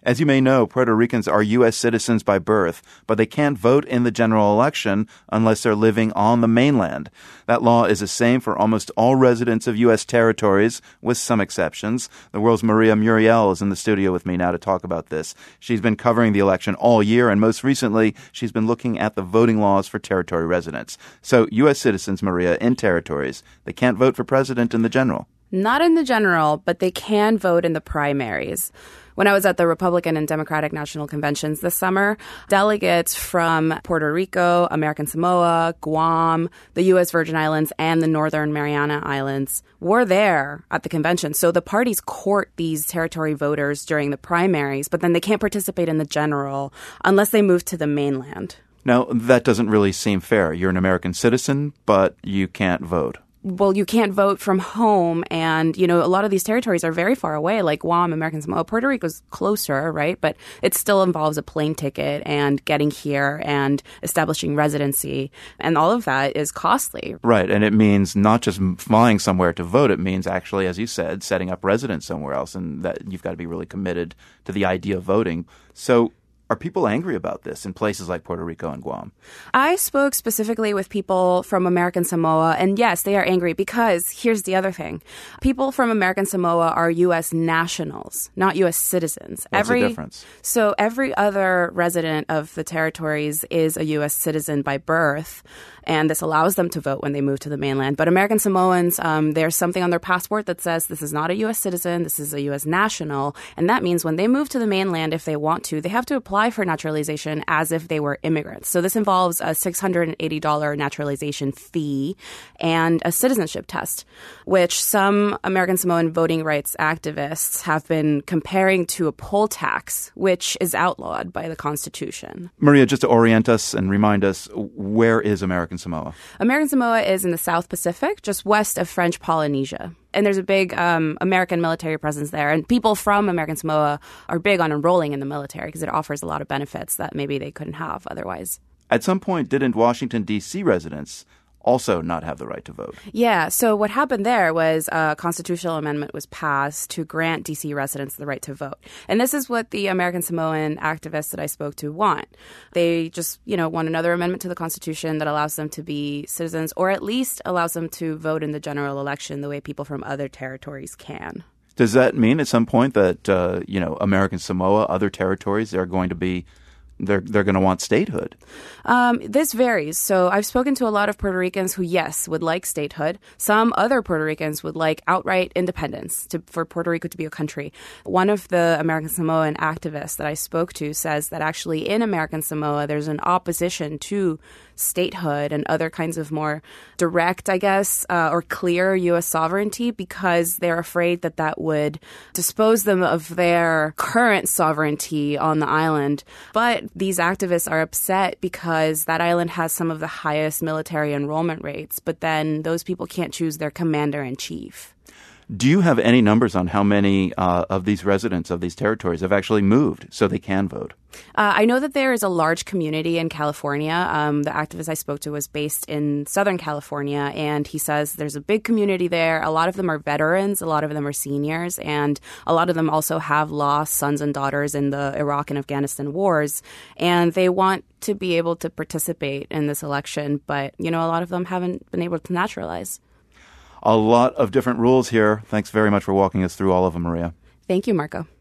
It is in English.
As you may know, Puerto Ricans are U.S. citizens by birth, but they can't vote in the general election unless they're living on the mainland. That law is the same for almost all residents of U.S. territories, with some exceptions. The World's Maria Muriel is in the studio with me now to talk about this. She's been covering the election all year, and most recently, she's been looking at the voting laws for territory residents. So, U.S. citizens, Maria, in territories, they can't vote for president in the general. Not in the general, but they can vote in the primaries. When I was at the Republican and Democratic National Conventions this summer, delegates from Puerto Rico, American Samoa, Guam, the U.S. Virgin Islands, and the Northern Mariana Islands were there at the convention. So the parties court these territory voters during the primaries, but then they can't participate in the general unless they move to the mainland. Now, that doesn't really seem fair. You're an American citizen, but you can't vote. Well, you can't vote from home. And, a lot of these territories are very far away, like Guam, American Samoa. Puerto Rico's closer, right? But it still involves a plane ticket and getting here and establishing residency. And all of that is costly. Right. And it means not just flying somewhere to vote. It means actually, as you said, setting up residence somewhere else. And that you've got to be really committed to the idea of voting. So are people angry about this in places like Puerto Rico and Guam? I spoke specifically with people from American Samoa, and yes, they are angry because here's the other thing. People from American Samoa are U.S. nationals, not U.S. citizens. What's the difference? So every other resident of the territories is a U.S. citizen by birth, and this allows them to vote when they move to the mainland. But American Samoans, there's something on their passport that says this is not a U.S. citizen, this is a U.S. national, and that means when they move to the mainland, if they want to, they have to apply for naturalization as if they were immigrants. So this involves a $680 naturalization fee and a citizenship test, which some American Samoan voting rights activists have been comparing to a poll tax, which is outlawed by the Constitution. Maria, just to orient us and remind us, where is American Samoa? American Samoa is in the South Pacific, just west of French Polynesia. And there's a big American military presence there. And people from American Samoa are big on enrolling in the military because it offers a lot of benefits that maybe they couldn't have otherwise. At some point, didn't Washington, D.C. residents also not have the right to vote? Yeah. So what happened there was a constitutional amendment was passed to grant D.C. residents the right to vote. And this is what the American Samoan activists that I spoke to want. They just, want another amendment to the Constitution that allows them to be citizens or at least allows them to vote in the general election the way people from other territories can. Does that mean at some point that, American Samoa, other territories, they're going to want statehood? This varies. So I've spoken to a lot of Puerto Ricans who, yes, would like statehood. Some other Puerto Ricans would like outright independence for Puerto Rico to be a country. One of the American Samoan activists that I spoke to says that actually in American Samoa, there's an opposition to statehood and other kinds of more direct, or clear U.S. sovereignty because they're afraid that that would dispose them of their current sovereignty on the island. But these activists are upset because that island has some of the highest military enrollment rates, but then those people can't choose their commander-in-chief. Do you have any numbers on how many of these residents of these territories have actually moved so they can vote? I know that there is a large community in California. The activist I spoke to was based in Southern California, and he says there's a big community there. A lot of them are veterans, a lot of them are seniors, and a lot of them also have lost sons and daughters in the Iraq and Afghanistan wars, and they want to be able to participate in this election, but, a lot of them haven't been able to naturalize. A lot of different rules here. Thanks very much for walking us through all of them, Maria. Thank you, Marco.